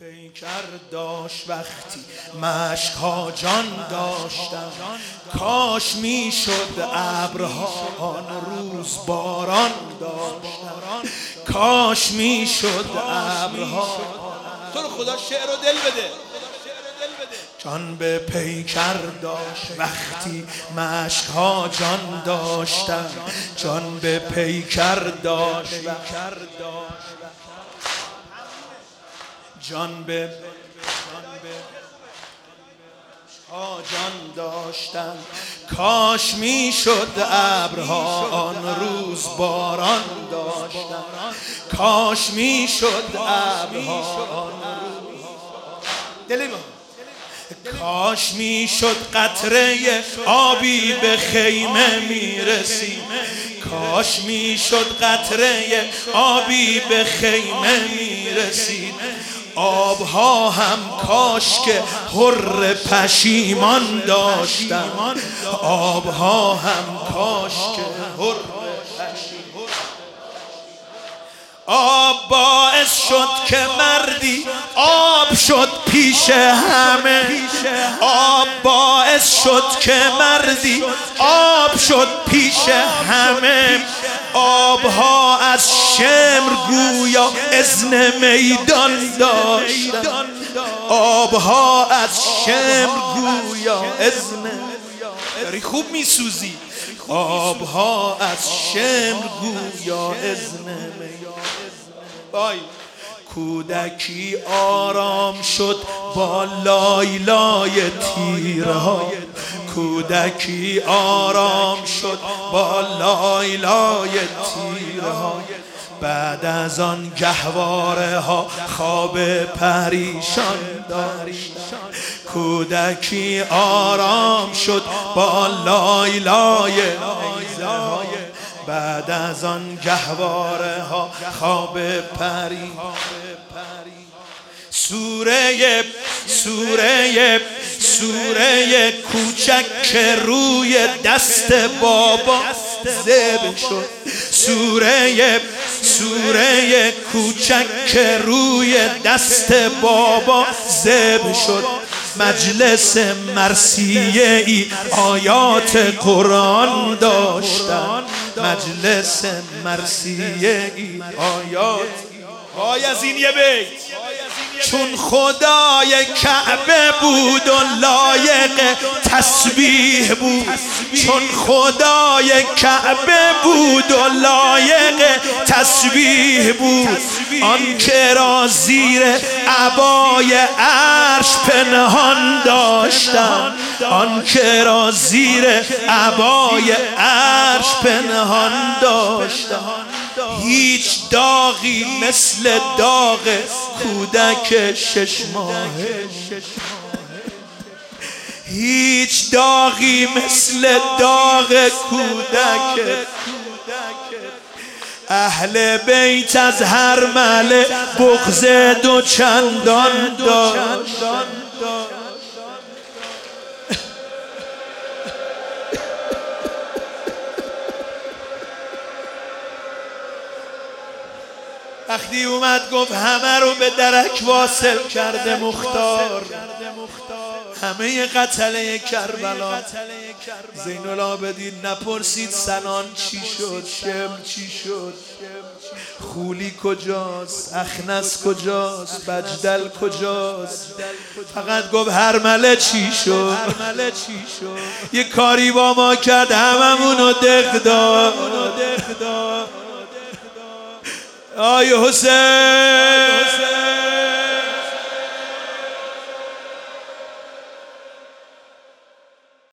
پیکر داشت وقتی مشک‌ها جان داشتن، کاش میشد ابرها آن روز باران داشتن، کاش میشد ابرها. تو رو خدا شعر رو دل بده. جان به پیکر داشت وقتی مشک‌ها جان داشتن، جان به پیکر داشت جان به جان داشتن، کاش میشد ابرها آن روز باران داشتن، کاش میشد ابرها آن روز، کاش میشد قطره آبی به خیمه میرسید، کاش میشد قطره آبی به خیمه میرسید، آبها هم کاش که حر پشیمان داشتن، آبها هم کاش که حر پشیمان. آب باعث شد که مردی آب شد پیش همه، آب باعث شد که مردی آب شد پیش همه، آبها از شمر گویا اذن میدان داشتن، آبها از شمر گویا اذن، داری خوب میسوزی، آبها از شمر گویا اذن میدان. کودکی آرام شد با لای لای تیرها، کودکی آرام شد با لای لای تیرها، بعد از آن گهواره ها خواب پریشان داشت، کودکی آرام شد با لای لای تیرها، بعد از آن گهواره ها خواب پری. سوره کوچک که روی دست بابا ذبح شد، سوره کوچک که روی دست بابا ذبح شد، مجلس مرثیه ای آیات قرآن داشتن، مجلس مرثیه ای آیات. وای از این یه بیت، چون خدای کعبه بود و لایق تسبیح بود، چون خدای کعبه بود و لایق تسبیح بود، آن که را زیر عبای عرش پنهان داشتن، آن که را زیر عبای عرش پنهان داشتن، هیچ داغی مثل داغ کودک 6 ماهه، هیچ داغی مثل داغ کودک. اهل بیت از هر مله بغض دو چندان داشت، وقتی اومد گفت همه رو به درک واصل کرده مختار، همه قتله کربلا. زین العابدین نپرسید سنان چی شد، شمر چی شد، خولی کجاست، اخنس کجاست، بجدل کجاست، فقط گفت هرمله چی شد. یه کاری با ما کرد هممونو دق داد. آی حسین